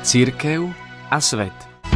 Cirkev a svet.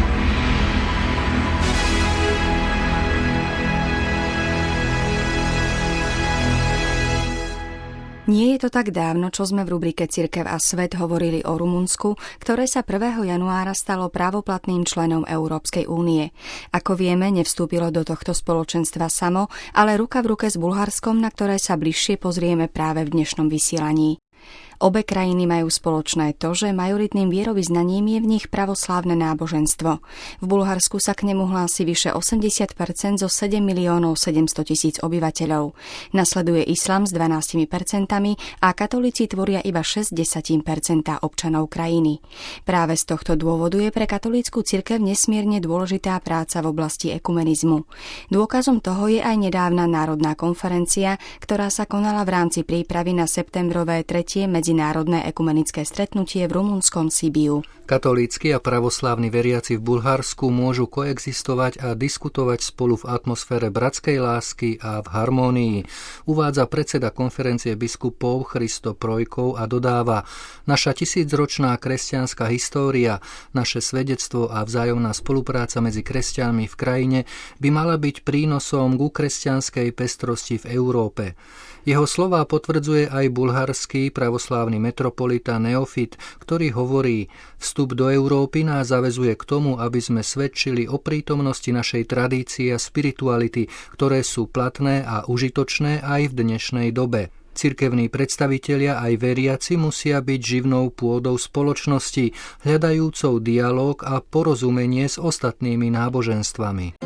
Nie je to tak dávno, čo sme v rubrike Cirkev a svet hovorili o Rumunsku, ktoré sa 1. januára stalo právoplatným členom Európskej únie. Ako vieme, nevstúpilo do tohto spoločenstva samo, ale ruka v ruke s Bulharskom, na ktoré sa bližšie pozrieme práve v dnešnom vysielaní. Obe krajiny majú spoločné to, že majoritným vierovyznaním je v nich pravoslávne náboženstvo. V Bulharsku sa k nemu hlási vyše 80% zo 7 700 000 obyvateľov. Nasleduje islám s 12% a katolíci tvoria iba 60% občanov krajiny. Práve z tohto dôvodu je pre katolícku cirkev nesmierne dôležitá práca v oblasti ekumenizmu. Dôkazom toho je aj nedávna národná konferencia, ktorá sa konala v rámci prípravy na septembrové 3. medzinárodné ekumenické stretnutie v rumunskom Sibiu. Katolícki a pravoslávni veriaci v Bulharsku môžu koexistovať a diskutovať spolu v atmosfére bratskej lásky a v harmónii, uvádza predseda konferencie biskupov Christo Projkov a dodáva: naša tisícročná kresťanská história, naše svedectvo a vzájomná spolupráca medzi kresťanmi v krajine by mala byť prínosom ku kresťanskej pestrosti v Európe. Jeho slová potvrdzuje aj bulharský pravoslávny metropolita Neofit, ktorý hovorí: vstup do Európy nás zaväzuje k tomu, aby sme svedčili o prítomnosti našej tradície a spirituality, ktoré sú platné a užitočné aj v dnešnej dobe. Cirkevní predstavitelia aj veriaci musia byť živnou pôdou spoločnosti, hľadajúcou dialóg a porozumenie s ostatnými náboženstvami.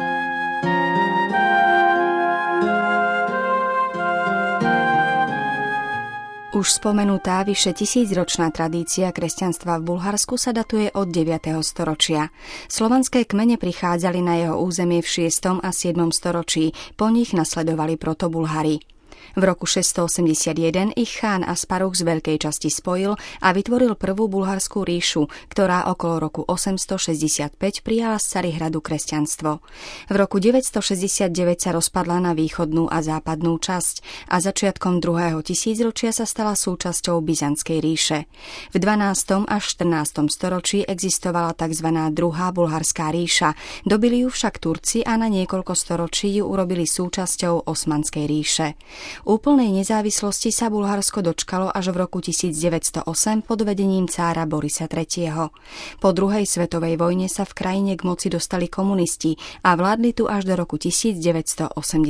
Už spomenutá vyše 1000-ročná tradícia kresťanstva v Bulharsku sa datuje od 9. storočia. Slovanské kmene prichádzali na jeho územie v 6. a 7. storočí, po nich nasledovali Protobulhari. V roku 681 ich chán Asparuch z veľkej časti spojil a vytvoril prvú bulharskú ríšu, ktorá okolo roku 865 prijala z Carihradu kresťanstvo. V roku 969 sa rozpadla na východnú a západnú časť a začiatkom 2. tisícročia sa stala súčasťou Byzantskej ríše. V 12. až 14. storočí existovala tzv. Druhá bulharská ríša, dobili ju však Turci a na niekoľko storočí ju urobili súčasťou Osmanskej ríše. Úplnej nezávislosti sa Bulharsko dočkalo až v roku 1908 pod vedením cára Borisa III. Po druhej svetovej vojne sa v krajine k moci dostali komunisti a vládli tu až do roku 1989.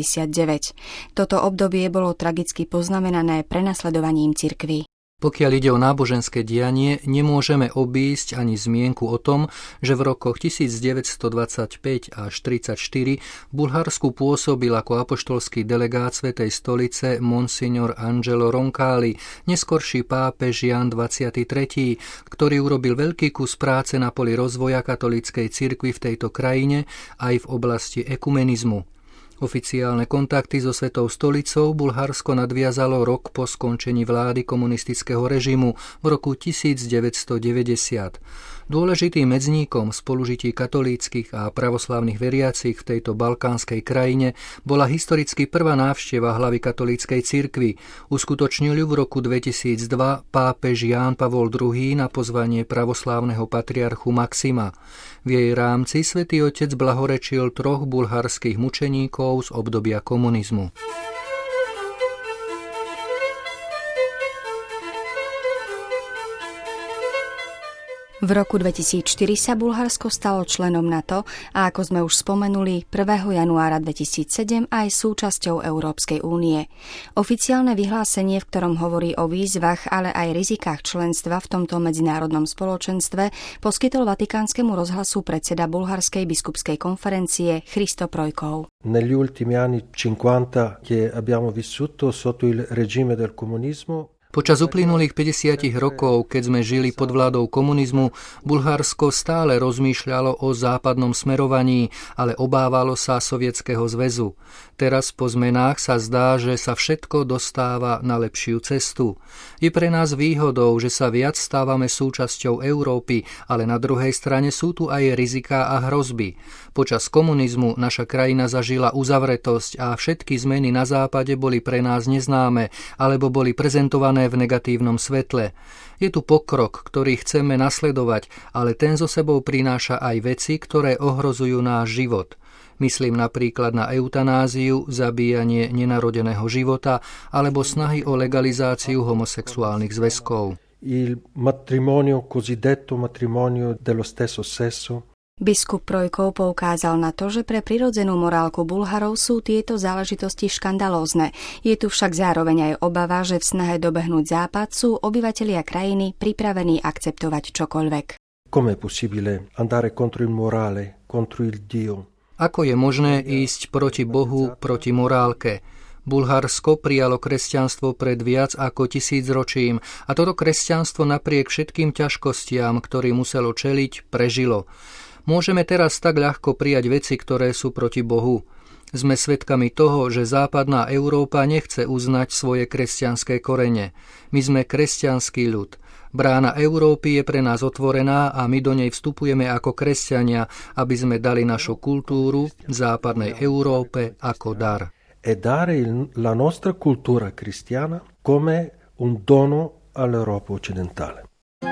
Toto obdobie bolo tragicky poznamenané prenasledovaním cirkvi. Pokiaľ ide o náboženské dianie, nemôžeme obísť ani zmienku o tom, že v rokoch 1925 až 1934 v Bulharsku pôsobil ako apoštolský delegát Svätej stolice monsignor Angelo Roncalli, neskorší pápež Ján 23., ktorý urobil veľký kus práce na poli rozvoja katolíckej cirkvi v tejto krajine aj v oblasti ekumenizmu. Oficiálne kontakty so Svätou stolicou Bulharsko nadviazalo rok po skončení vlády komunistického režimu v roku 1990. Dôležitým medzníkom spolužití katolíckych a pravoslávnych veriacich v tejto balkánskej krajine bola historicky prvá návšteva hlavy katolíckej cirkvi. Uskutočnil ju v roku 2002 pápež Ján Pavol II na pozvanie pravoslávneho patriarchu Maxima. V jej rámci Svätý Otec blahorečil 3 bulharských mučeníkov z obdobia komunizmu. V roku 2004 sa Bulharsko stalo členom NATO a ako sme už spomenuli, 1. januára 2007 aj súčasťou Európskej únie. Oficiálne vyhlásenie, v ktorom hovorí o výzvach, ale aj rizikách členstva v tomto medzinárodnom spoločenstve, poskytol Vatikánskemu rozhlasu predseda Bulharskej biskupskej konferencie Christo Projkov. Negli ultimi anni 50 che abbiamo vissuto sotto il regime del comunismo. Počas uplynulých 50 rokov, keď sme žili pod vládou komunizmu, Bulharsko stále rozmýšľalo o západnom smerovaní, ale obávalo sa Sovietskeho zväzu. Teraz po zmenách sa zdá, že sa všetko dostáva na lepšiu cestu. Je pre nás výhodou, že sa viac stávame súčasťou Európy, ale na druhej strane sú tu aj riziká a hrozby. Počas komunizmu naša krajina zažila uzavretosť a všetky zmeny na západe boli pre nás neznáme, alebo boli prezentované uvedené v negatívnom svetle. Je tu pokrok, ktorý chceme nasledovať, ale ten so sebou prináša aj veci, ktoré ohrozujú náš život. Myslím napríklad na eutanáziu, zabíjanie nenarodeného života alebo snahy o legalizáciu homosexuálnych zväzkov. Il matrimonio cosiddetto matrimonio dello stesso sesso. Biskup Projkov poukázal na to, že pre prirodzenú morálku Bulharov sú tieto záležitosti škandalózne. Je tu však zároveň aj obava, že v snahe dobehnúť Západ sú obyvatelia krajiny pripravení akceptovať čokoľvek. Come è possibile andare contro il morale, contro il Dio? Ako je možné ísť proti Bohu, proti morálke? Bulharsko prijalo kresťanstvo pred viac ako 1000 ročím a toto kresťanstvo napriek všetkým ťažkostiam, ktorým muselo čeliť, prežilo. Môžeme teraz tak ľahko prijať veci, ktoré sú proti Bohu. Sme svedkami toho, že západná Európa nechce uznať svoje kresťanské korene. My sme kresťanský ľud. Brána Európy je pre nás otvorená a my do nej vstupujeme ako kresťania, aby sme dali našu kultúru západnej Európe ako dar. E dare la nostra cultura cristiana come un dono all'Europa occidentale.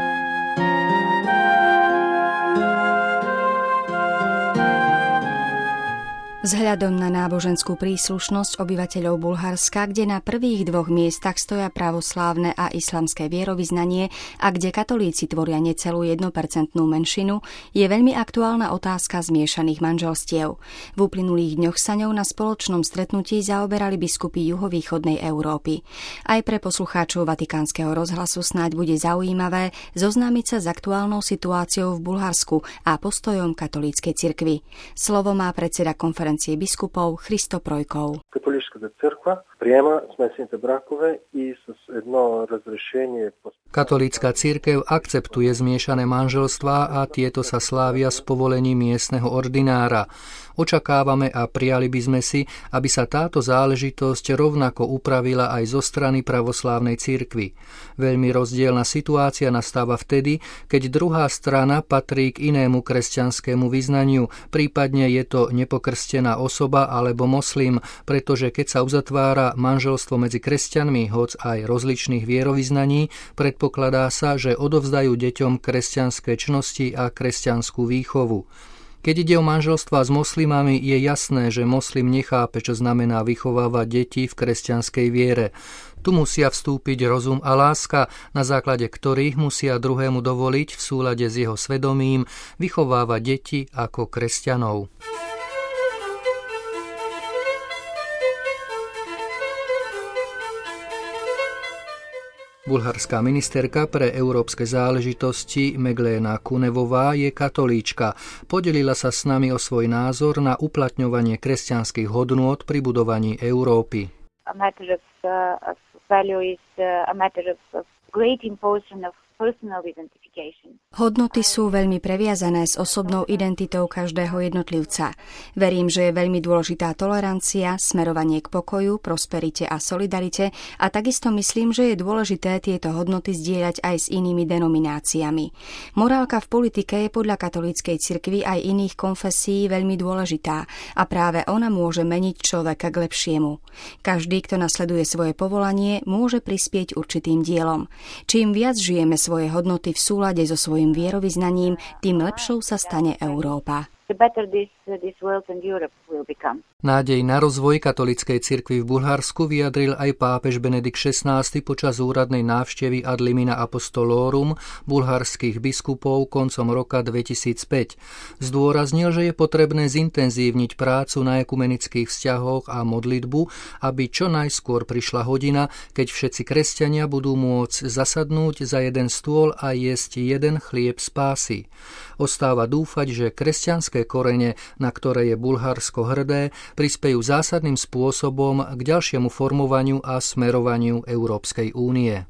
Vzhľadom na náboženskú príslušnosť obyvateľov Bulharska, kde na prvých 2 miestach stoja pravoslávne a islamské vierovyznanie a kde katolíci tvoria necelú 1% menšinu, je veľmi aktuálna otázka zmiešaných manželstiev. V uplynulých dňoch sa ňou na spoločnom stretnutí zaoberali biskupy juhovýchodnej Európy. Aj pre poslucháčov Vatikánskeho rozhlasu snáď bude zaujímavé zoznámiť sa s aktuálnou situáciou v Bulharsku a postojom katolíckej cirkvi. Slovo má predseda konferencie biskupov Hristo Projkov. Katolícka cirkva prijema smesените бракове и с едно разрешение. Katolícka cirkev akceptuje zmiešané manželstvá a tieto sa slávia s povolením miestneho ordinára. Očakávame a prijali by sme si, aby sa táto záležitosť rovnako upravila aj zo strany pravoslávnej cirkvi. Veľmi rozdielna situácia nastáva vtedy, keď druhá strana patrí k inému kresťanskému vyznaniu, prípadne je to nepokrstená osoba alebo moslim, pretože keď sa uzatvára manželstvo medzi kresťanmi, hoc aj rozličných vierovyznaní, predpokladá sa, že odovzdajú deťom kresťanské čnosti a kresťanskú výchovu. Keď ide o manželstvá s moslimami, je jasné, že moslim nechápe, čo znamená vychovávať deti v kresťanskej viere. Tu musia vstúpiť rozum a láska, na základe ktorých musia druhému dovoliť v súlade s jeho svedomím vychovávať deti ako kresťanov. Bulharská ministerka pre európske záležitosti Meglena Kunevová je katolíčka. Podelila sa s nami o svoj názor na uplatňovanie kresťanských hodnôt pri budovaní Európy. A matter of value is a matter of great importance of personal identification. Hodnoty sú veľmi previazané s osobnou identitou každého jednotlivca. Verím, že je veľmi dôležitá tolerancia, smerovanie k pokoju, prosperite a solidarite a takisto myslím, že je dôležité tieto hodnoty zdieľať aj s inými denomináciami. Morálka v politike je podľa katolíckej cirkvi aj iných konfesí veľmi dôležitá a práve ona môže meniť človeka k lepšiemu. Každý, kto nasleduje svoje povolanie, môže prispieť určitým dielom. Čím viac žijeme svoje hodnoty v súlade so svojím vierovyznaním, tým lepšou sa stane Európa. Nádej na rozvoj katolíckej cirkvi v Bulharsku vyjadril aj pápež Benedikt XVI počas úradnej návštevy Ad limina apostolorum bulharských biskupov koncom roka 2005. Zdôraznil, že je potrebné zintenzívniť prácu na ekumenických vzťahoch a modlitbu, aby čo najskôr prišla hodina, keď všetci kresťania budú môcť zasadnúť za jeden stôl a jesť jeden chlieb spásy. Ostáva dúfať, že kresťanské korene, na ktoré je Bulharsko hrdé, prispejú zásadným spôsobom k ďalšiemu formovaniu a smerovaniu Európskej únie.